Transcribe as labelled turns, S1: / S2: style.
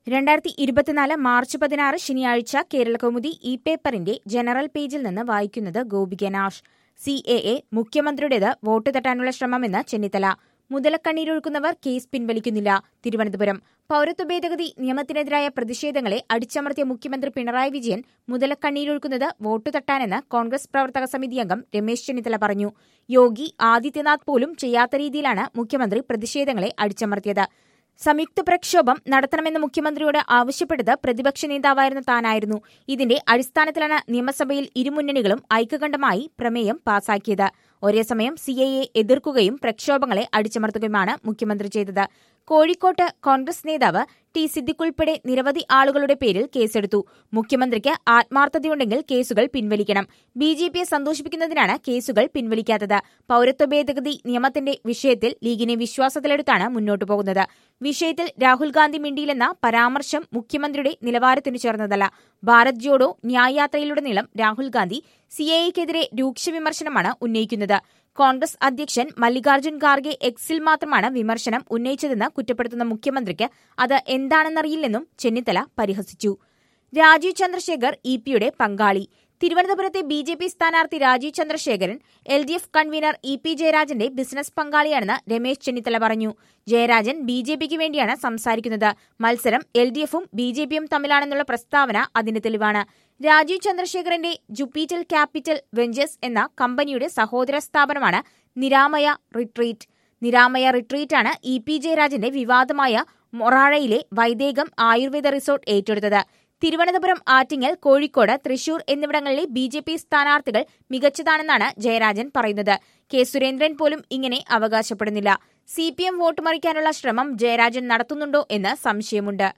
S1: 2024 March 16 ശനിയാഴ്ച കേരളകൗമുദി ഈ പേപ്പറിന്റെ ജനറൽ പേജിൽ നിന്ന് വായിക്കുന്നത് ഗോപിക നാഷ്. CAA മുഖ്യമന്ത്രിയുടേത് വോട്ട് തട്ടാനുള്ള ശ്രമമെന്ന് ചെന്നിത്തല. മുതലക്കണ്ണീരൊഴുക്കുന്നവർ കേസ് പിൻവലിക്കുന്നില്ല. തിരുവനന്തപുരം പൌരത്വ ഭേദഗതി നിയമത്തിനെതിരായ പ്രതിഷേധങ്ങളെ അടിച്ചമർത്തിയ മുഖ്യമന്ത്രി പിണറായി വിജയൻ മുതലക്കണ്ണീരൊഴുക്കുന്നത് വോട്ട് തട്ടാനെന്ന് കോൺഗ്രസ് പ്രവർത്തക സമിതി അംഗം രമേശ് ചെന്നിത്തല പറഞ്ഞു. യോഗി ആദിത്യനാഥ് പോലും ചെയ്യാത്ത രീതിയിലാണ് മുഖ്യമന്ത്രി പ്രതിഷേധങ്ങളെ അടിച്ചമർത്തിയത്. സംയുക്ത പ്രക്ഷോഭം നടത്തണമെന്ന് മുഖ്യമന്ത്രിയോട് ആവശ്യപ്പെട്ടത് പ്രതിപക്ഷ നേതാവായിരുന്ന താനായിരുന്നു. ഇതിന്റെ അടിസ്ഥാനത്തിലാണ് നിയമസഭയിൽ ഇരുമുന്നണികളും ഐക്യകണ്ഠമായി പ്രമേയം പാസാക്കിയത്. ഒരേസമയം CAA എതിർക്കുകയും പ്രക്ഷോഭങ്ങളെ അടിച്ചമർത്തുകയുമാണ് മുഖ്യമന്ത്രി ചെയ്തത്. കോഴിക്കോട്ട് കോൺഗ്രസ് നേതാവ് ടി സിദ്ദിഖ് ഉൾപ്പെടെ നിരവധി ആളുകളുടെ പേരിൽ കേസെടുത്തു. മുഖ്യമന്ത്രിക്ക് ആത്മാർത്ഥതയുണ്ടെങ്കിൽ കേസുകൾ പിൻവലിക്കണം. BJPയെ സന്തോഷിപ്പിക്കുന്നതിനാണ് കേസുകൾ പിൻവലിക്കാത്തത്. പൌരത്വ ഭേദഗതി നിയമത്തിന്റെ വിഷയത്തിൽ ലീഗിനെ വിശ്വാസത്തിലെടുത്താണ് മുന്നോട്ടു പോകുന്നത്. വിഷയത്തിൽ രാഹുൽ ഗാന്ധി മിണ്ടിയില്ലെന്ന പരാമർശം മുഖ്യമന്ത്രിയുടെ നിലവാരത്തിനു ചേർന്നതല്ല. ഭാരത് ജോഡോ ന്യായ് യാത്രയിലുടനീളം രാഹുൽ ഗാന്ധി CAAയ്ക്കെതിരെ രൂക്ഷ വിമർശനമാണ് ഉന്നയിക്കുന്നത്. കോൺഗ്രസ് അധ്യക്ഷൻ മല്ലികാർജ്ജുൻ ഖാർഗെ എക്സിൽ മാത്രമാണ് വിമർശനം ഉന്നയിച്ചതെന്ന് കുറ്റപ്പെടുത്തുന്ന മുഖ്യമന്ത്രിക്ക് അത് എന്താണെന്നറിയില്ലെന്നും ചെന്നിത്തല പരിഹസിച്ചു. രാജീവ് ചന്ദ്രശേഖർ EP-യുടെ പങ്കാളി. തിരുവനന്തപുരത്തെ BJP സ്ഥാനാർത്ഥി Rajeev Chandrasekharan LDF convener EP ജയരാജന്റെ ബിസിനസ് പങ്കാളിയാണെന്ന് രമേശ് ചെന്നിത്തല പറഞ്ഞു. ജയരാജൻ BJPക്ക് വേണ്ടിയാണ് സംസാരിക്കുന്നത്. മത്സരം LDFും BJPയും തമ്മിലാണെന്നുള്ള പ്രസ്താവന അതിന്റെ തെളിവാണ്. രാജീവ് ചന്ദ്രശേഖരന്റെ ജുപ്പിറ്റൽ ക്യാപിറ്റൽ വെഞ്ചേഴ്സ് എന്ന കമ്പനിയുടെ സഹോദര സ്ഥാപനമാണ് നിരാമയ റിട്രീറ്റ്. നിരാമയ റിട്രീറ്റാണ് EP ജയരാജന്റെ വിവാദമായ മൊറാഴയിലെ വൈദേകം ആയുർവേദ റിസോർട്ട് ഏറ്റെടുത്തത്. തിരുവനന്തപുരം, ആറ്റിങ്ങൽ, കോഴിക്കോട്, തൃശൂർ എന്നിവിടങ്ങളിലെ BJP സ്ഥാനാർത്ഥികൾ മികച്ചതാണെന്നാണ് ജയരാജൻ പറയുന്നത്. K സുരേന്ദ്രൻ പോലും ഇങ്ങനെ അവകാശപ്പെടുന്നില്ല. CPM വോട്ട് മറിക്കാനുള്ള ശ്രമം ജയരാജൻ നടത്തുന്നുണ്ടോ എന്ന് സംശയമുണ്ട്.